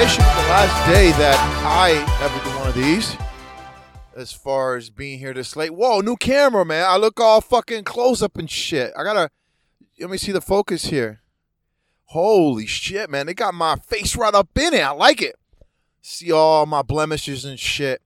should be the last day that I ever do one of these. As far as being here this late. Whoa, new camera, man. I look all fucking close up and shit. Let me see the focus here. Holy shit, man. They got my face right up in it. I like it. See all my blemishes and shit.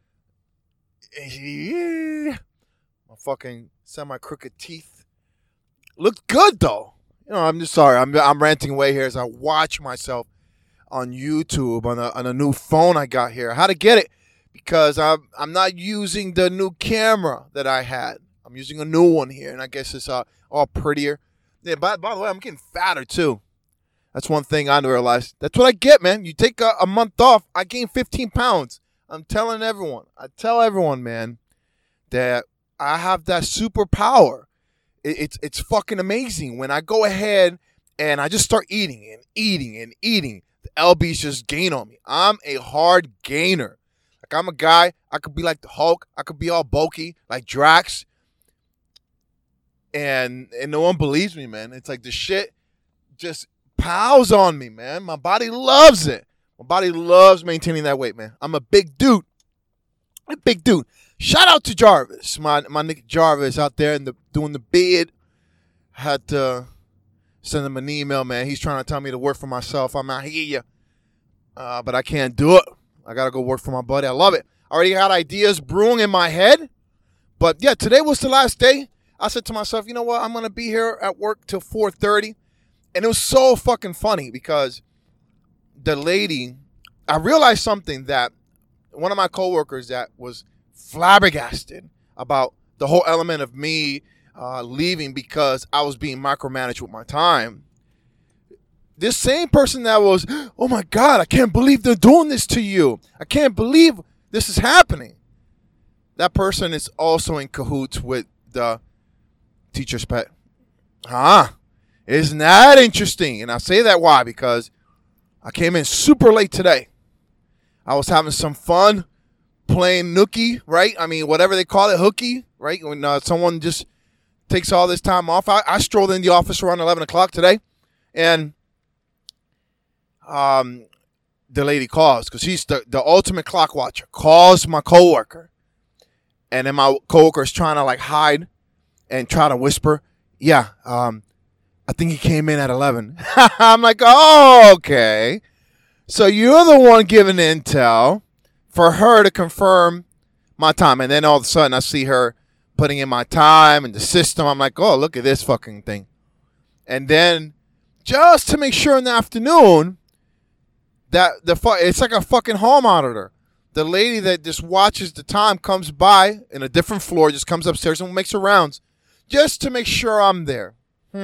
My fucking semi-crooked teeth. Looks good, though. You know, I'm just sorry. I'm ranting away here as I watch myself on YouTube on a new phone I got here. How to get it? Because I'm not using the new camera that I had. I'm using a new one here, and I guess it's all prettier. Yeah, by the way, I'm getting fatter, too. That's one thing I realized. That's what I get, man. You take a month off, I gain 15 pounds. I'm telling everyone. I tell everyone, man, that I have that superpower. It's fucking amazing. When I go ahead and I just start eating and eating and eating, the LBs just gain on me. I'm a hard gainer. Like, I'm a guy, I could be like the Hulk. I could be all bulky like Drax. And no one believes me, man. It's like the shit just piles on me, man. My body loves it. My body loves maintaining that weight, man. I'm a big dude. A big dude. Shout out to Jarvis, my nigga Jarvis out there doing the bid. Had to send him an email, man. He's trying to tell me to work for myself. I'm out here, but I can't do it. I got to go work for my buddy. I love it. I already got ideas brewing in my head. But, yeah, today was the last day. I said to myself, you know what? I'm going to be here at work till 4:30. And it was so fucking funny because the lady, I realized something that one of my coworkers that was flabbergasted about the whole element of me leaving because I was being micromanaged with my time. This same person that was, oh my God, I can't believe they're doing this to you. I can't believe this is happening. That person is also in cahoots with the teacher's pet. Isn't that interesting? And I say that why? Because I came in super late today. I was having some fun playing nookie, right? I mean, whatever they call it, hooky, right? When someone just takes all this time off. I strolled in the office around 11 o'clock today, and the lady calls because she's the ultimate clock watcher. Calls my coworker, and then my coworker is trying to like hide and try to whisper, "Yeah, I think he came in at 11." I'm like, "Oh, okay. So you're the one giving intel for her to confirm my time." And then all of a sudden, I see her putting in my time and the system. I'm like, "Oh, look at this fucking thing." And then just to make sure in the afternoon. It's like a fucking hall monitor. The lady that just watches the time comes by in a different floor, just comes upstairs and makes her rounds just to make sure I'm there.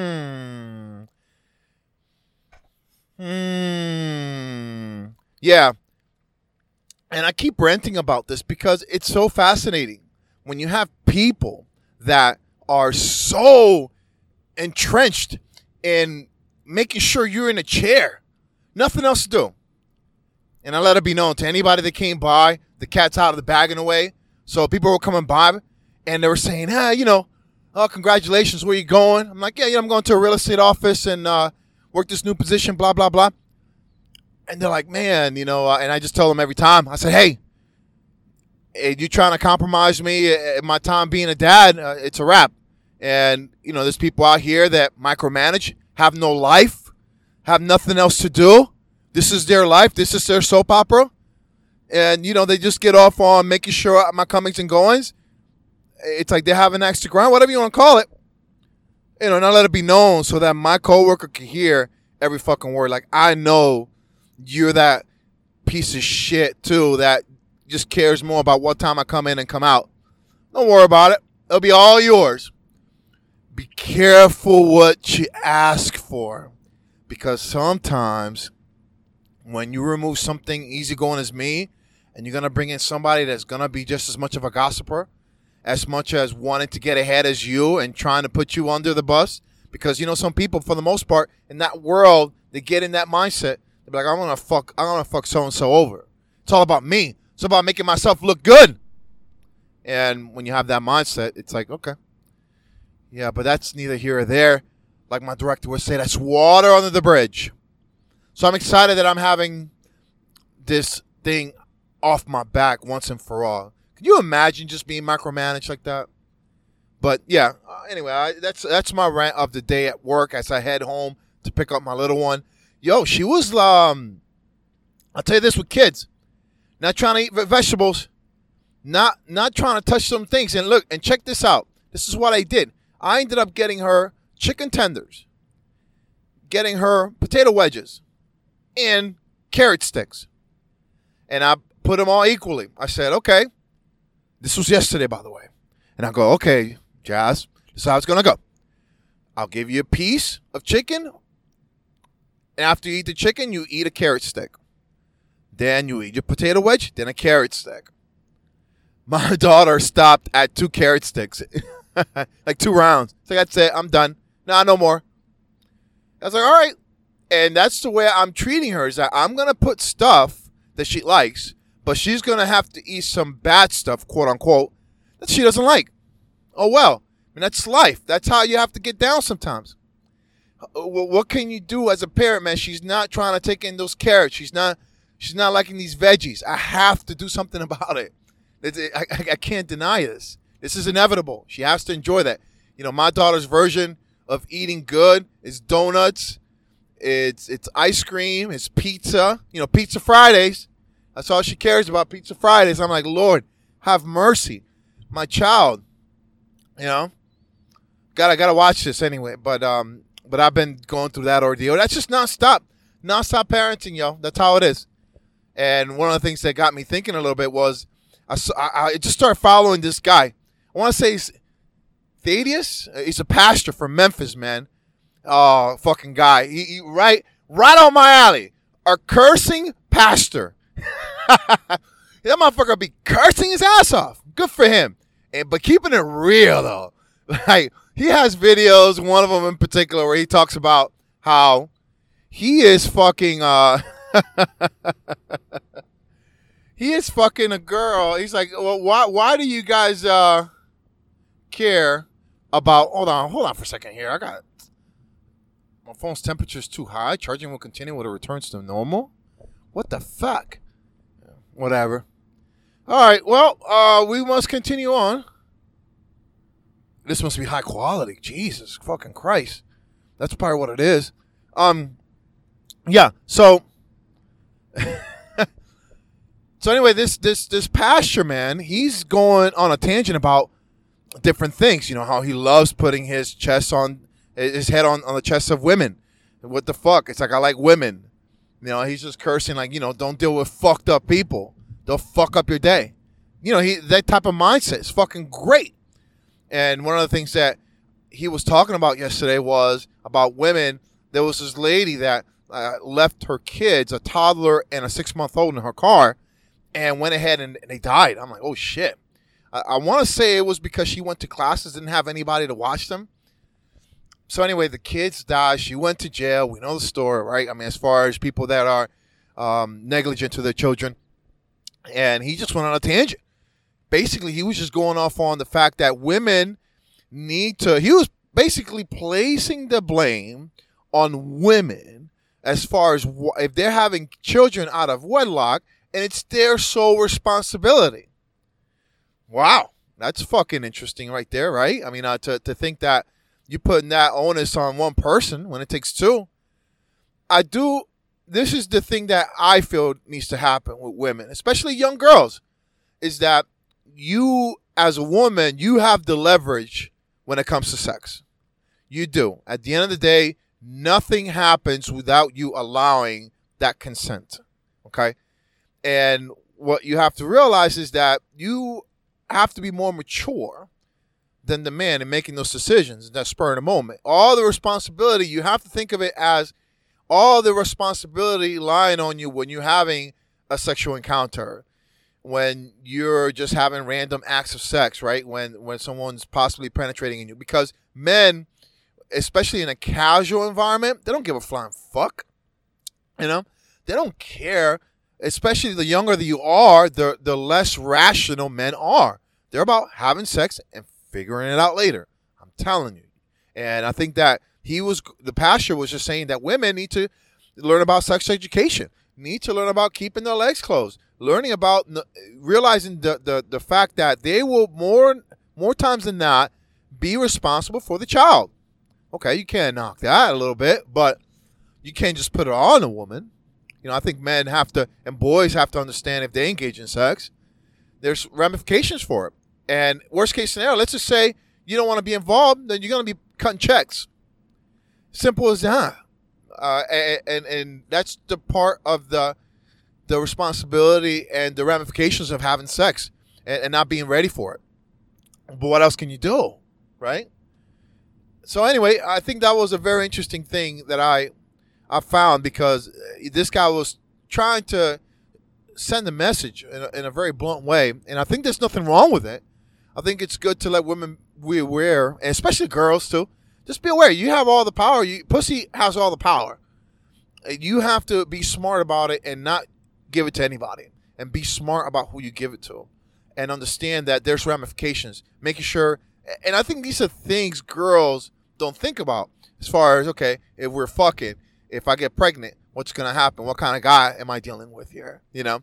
Yeah. And I keep ranting about this because it's so fascinating when you have people that are so entrenched in making sure you're in a chair. Nothing else to do. And I let it be known to anybody that came by, the cat's out of the bag in a way. So people were coming by and they were saying, oh, congratulations, where you going? I'm like, yeah, I'm going to a real estate office and work this new position, blah, blah, blah. And they're like, man, and I just tell them every time. I said, hey, you trying to compromise me at my time being a dad? It's a wrap. And, there's people out here that micromanage, have no life, have nothing else to do. This is their life. This is their soap opera. And, they just get off on making sure my comings and goings. It's like they have an extra grind, whatever you want to call it. And I let it be known so that my coworker can hear every fucking word. Like, I know you're that piece of shit, too, that just cares more about what time I come in and come out. Don't worry about it. It'll be all yours. Be careful what you ask for. Because sometimes when you remove something easygoing as me, and you're going to bring in somebody that's going to be just as much of a gossiper, as much as wanting to get ahead as you and trying to put you under the bus. Because, some people, for the most part, in that world, they get in that mindset. They're like, I'm going to fuck so-and-so over. It's all about me. It's about making myself look good. And when you have that mindset, it's like, okay. Yeah, but that's neither here or there. Like my director would say, that's water under the bridge. So I'm excited that I'm having this thing off my back once and for all. Can you imagine just being micromanaged like that? But yeah, anyway, that's my rant of the day at work as I head home to pick up my little one. Yo, she was, I'll tell you this with kids, not trying to eat vegetables, not trying to touch some things. And look, and check this out. This is what I did. I ended up getting her chicken tenders, getting her potato wedges, and carrot sticks. And I put them all equally. I said, okay, this was yesterday, by the way. And I go, okay, Jazz, this is how it's going to go. I'll give you a piece of chicken. And after you eat the chicken, you eat a carrot stick. Then you eat your potato wedge, then a carrot stick. My daughter stopped at 2 carrot sticks. Like 2 rounds. So that's it. I'm done. Nah, no more. I was like, all right. And that's the way I'm treating her, is that I'm going to put stuff that she likes, but she's going to have to eat some bad stuff, quote unquote, that she doesn't like. Oh, well. I mean, that's life. That's how you have to get down sometimes. What can you do as a parent, man? She's not trying to take in those carrots. She's not liking these veggies. I have to do something about it. I can't deny this. This is inevitable. She has to enjoy that. You know, my daughter's version of eating good is donuts. It's ice cream. It's pizza. You know, Pizza Fridays. That's all she cares about, Pizza Fridays. I'm like, Lord, have mercy. My child, you know. Gotta watch this anyway. But I've been going through that ordeal. That's just nonstop parenting, yo. That's how it is. And one of the things that got me thinking a little bit was I just started following this guy. I want to say he's Thaddeus. He's a pastor from Memphis, man. Oh, fucking guy. He right on my alley. A cursing pastor. That motherfucker be cursing his ass off. Good for him. But keeping it real, though. Like, he has videos, one of them in particular, where he talks about how he is fucking, he is fucking a girl. He's like, well, why do you guys, care about, hold on for a second here. My phone's temperature is too high. Charging will continue when it returns to normal. What the fuck? Whatever. All right, well, we must continue on. This must be high quality. Jesus fucking Christ. That's probably what it is. Yeah, so so anyway, this pastor, man, he's going on a tangent about different things. You know, how he loves putting his head on the chests of women. What the fuck? It's like, I like women. You know, he's just cursing like, you know, don't deal with fucked up people. They'll fuck up your day. You know, that type of mindset is fucking great. And one of the things that he was talking about yesterday was about women. There was this lady that left her kids, a toddler and a 6-month-old, in her car, and went ahead and they died. I'm like, oh shit. I want to say it was because she went to classes, didn't have anybody to watch them. So anyway, the kids died. She went to jail. We know the story, right? I mean, as far as people that are negligent to their children. And he just went on a tangent. Basically, he was just going off on the fact that women need to... He was basically placing the blame on women as far as if they're having children out of wedlock, and it's their sole responsibility. Wow. That's fucking interesting right there, right? I mean, to think that you're putting that onus on one person when it takes 2. This is the thing that I feel needs to happen with women, especially young girls, is that you, as a woman, you have the leverage when it comes to sex. You do. At the end of the day, nothing happens without you allowing that consent. Okay? And what you have to realize is that you have to be more mature than the man in making those decisions in that spur of the moment. All the responsibility, you have to think of it as all the responsibility lying on you when you're having a sexual encounter, when you're just having random acts of sex, right? When someone's possibly penetrating in you. Because men, especially in a casual environment, they don't give a flying fuck. You know? They don't care. Especially the younger that you are, the less rational men are. They're about having sex and figuring it out later. I'm telling you. And I think that the pastor was just saying that women need to learn about sex education. need to learn about keeping their legs closed, learning about realizing the fact that they will more times than not be responsible for the child. Okay, you can knock that a little bit, but you can't just put it on a woman. I think men have to, and boys have to understand if they engage in sex, there's ramifications for it. And worst case scenario, let's just say you don't want to be involved, then you're going to be cutting checks. Simple as that. And that's the part of the responsibility and the ramifications of having sex and not being ready for it. But what else can you do, right? So anyway, I think that was a very interesting thing that I found, because this guy was trying to send a message in a very blunt way, and I think there's nothing wrong with it. I think it's good to let women be aware, and especially girls too. Just be aware. You have all the power. Pussy has all the power. You have to be smart about it and not give it to anybody. And be smart about who you give it to. And understand that there's ramifications. Making sure, and I think these are things girls don't think about. As far as, okay, if we're fucking, if I get pregnant, what's going to happen? What kind of guy am I dealing with here?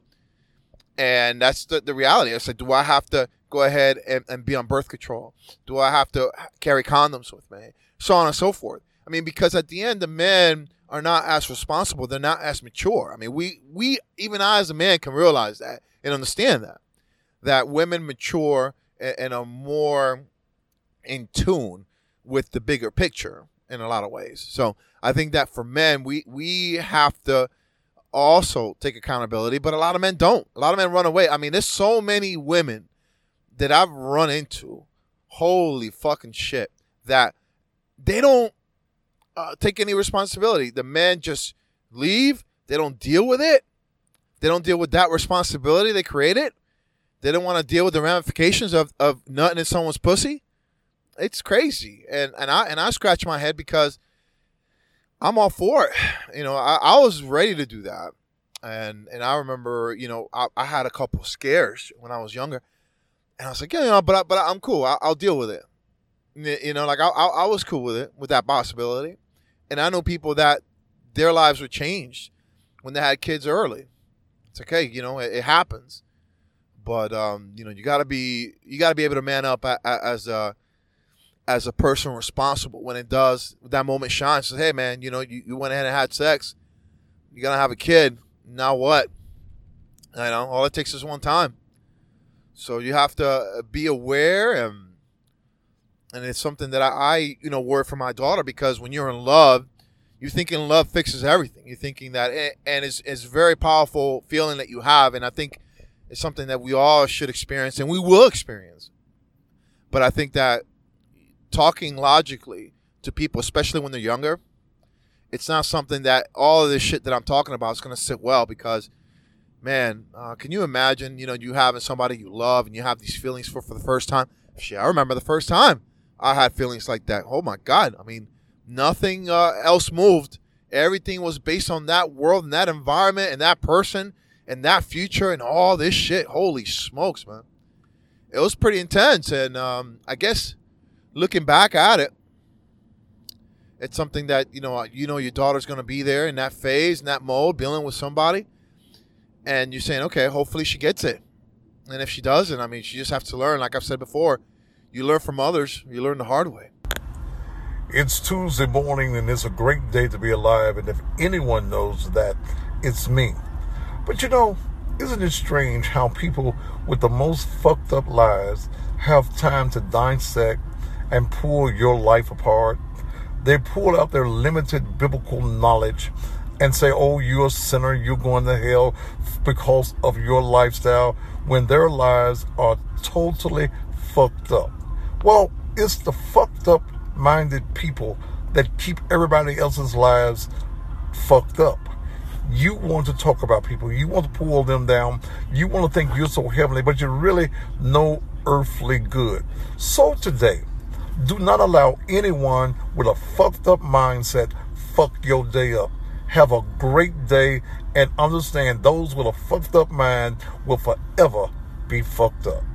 And that's the reality. It's like, do I have to go ahead and be on birth control? Do I have to carry condoms with me? So on and so forth. I mean, because at the end, the men are not as responsible. They're not as mature. I mean, we even I as a man can realize that and understand that women mature and are more in tune with the bigger picture in a lot of ways. So I think that for men, we have to also take accountability, but a lot of men don't. A lot of men run away. I mean, there's so many women that I've run into, holy fucking shit, that they don't take any responsibility. The men just leave. They don't deal with it. They don't deal with that responsibility they created. They don't want to deal with the ramifications of nutting in someone's pussy. It's crazy. And I scratch my head because I'm all for it. I was ready to do that. And I remember, I had a couple of scares when I was younger. And I was like, but I'm cool. I'll deal with it. I was cool with it, with that possibility. And I know people that their lives were changed when they had kids early. It's okay, it happens. But you gotta be able to man up as a person responsible when it does. That moment shines. Says, hey man, you went ahead and had sex. You're gonna have a kid. Now what? All it takes is one time. So you have to be aware, and it's something that I worry for my daughter, because when you're in love, you're thinking love fixes everything. You're thinking that, and it's a very powerful feeling that you have, and I think it's something that we all should experience, and we will experience. But I think that talking logically to people, especially when they're younger, it's not something that all of this shit that I'm talking about is going to sit well, because man, can you imagine, you having somebody you love and you have these feelings for the first time? Shit, I remember the first time I had feelings like that. Oh my God. I mean, nothing else moved. Everything was based on that world and that environment and that person and that future and all this shit. Holy smokes, man. It was pretty intense. And I guess looking back at it, it's something that, your daughter's going to be there in that phase, in that mode, dealing with somebody. And you're saying, okay, hopefully she gets it. And if she doesn't, I mean, she just has to learn. Like I've said before, you learn from others. You learn the hard way. It's Tuesday morning, and it's a great day to be alive. And if anyone knows that, it's me. But isn't it strange how people with the most fucked up lives have time to dissect and pull your life apart? They pull out their limited biblical knowledge and say, oh, you're a sinner, you're going to hell because of your lifestyle, when their lives are totally fucked up. Well, it's the fucked up minded people that keep everybody else's lives fucked up. You want to talk about people, you want to pull them down, you want to think you're so heavenly, but you're really no earthly good. So today, do not allow anyone with a fucked up mindset fuck your day up. Have a great day, and understand those with a fucked up mind will forever be fucked up.